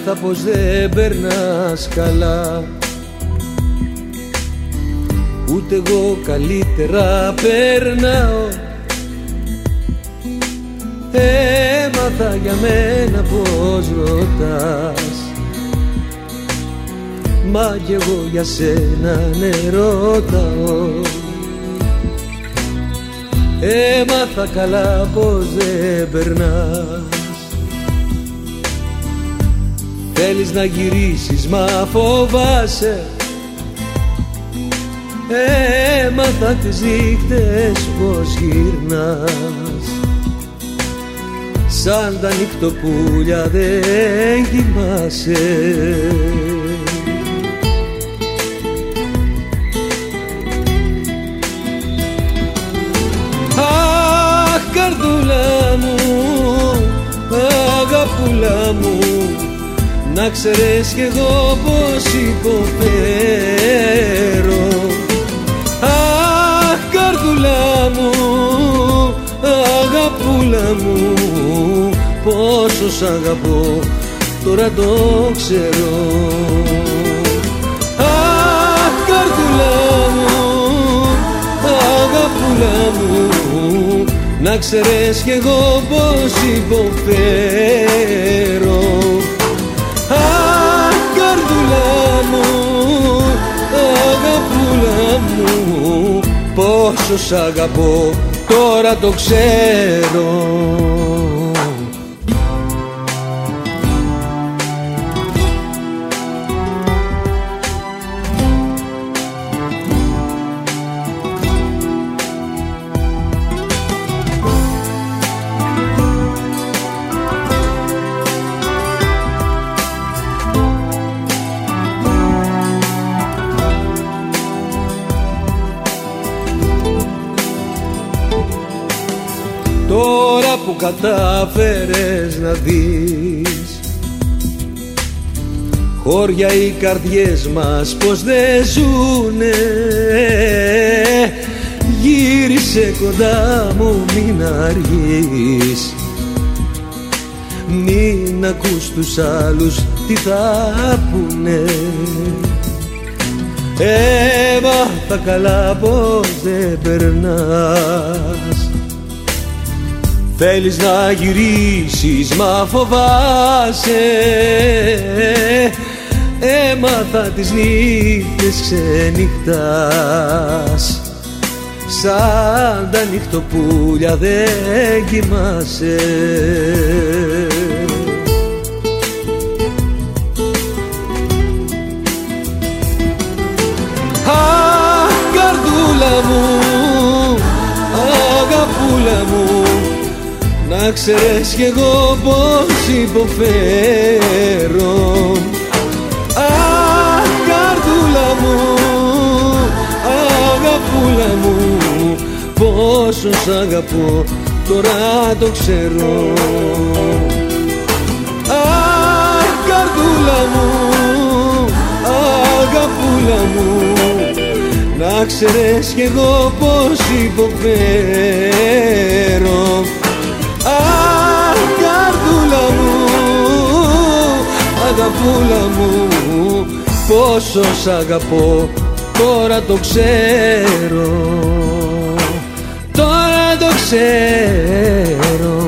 Έμαθα πως δεν περνάς καλά, ούτε εγώ καλύτερα περνάω. Έμαθα για μένα πως ρωτάς, μα κι εγώ για σένα ναι ρωτάω. Έμαθα καλά πως δεν περνάς, θέλεις να γυρίσεις μα φοβάσαι. Έμαθα τις νύχτες πως γυρνάς, σαν τα νυχτοπούλια δεν κοιμάσαι. Αχ καρδούλα μου, αγαπούλα μου, να ξέρεις κι εγώ πως υποφέρω. Αχ καρδούλα μου, αγαπούλα μου, πόσο σ' αγαπώ, τώρα το ξέρω. Αχ καρδούλα μου, αγαπούλα μου, να ξέρεις κι εγώ πως υποφέρω. Αχ καρδούλα μου, αγαπούλα μου, πόσο σ' αγαπώ, τώρα το ξέρω. Τώρα που κατάφερες να δεις χώρια οι καρδιές μας πως δεν ζουνε, γύρισε κοντά μου, μην αργείς, μην ακούς τους άλλους τι θα πούνε. Έμαθα καλά πως δεν περνάς, θέλεις να γυρίσεις μα φοβάσαι. Έμαθα τις νύχτες ξενυχτάς, σαν τα νυχτοπούλια δεν κοιμάσαι. Αχ καρδούλα μου, αγαπούλα μου, να ξέρεις κι εγώ πως υποφέρω. Αχ καρδούλα μου, αγαπούλα μου, πόσο σ' αγαπώ, τώρα το ξέρω. Αχ καρδούλα μου, αγαπούλα μου, να ξέρεις κι εγώ πως υποφέρω. Αχ καρδούλα μου, αγαπούλα μου, πόσο σ' αγαπώ, τώρα το ξέρω, τώρα το ξέρω.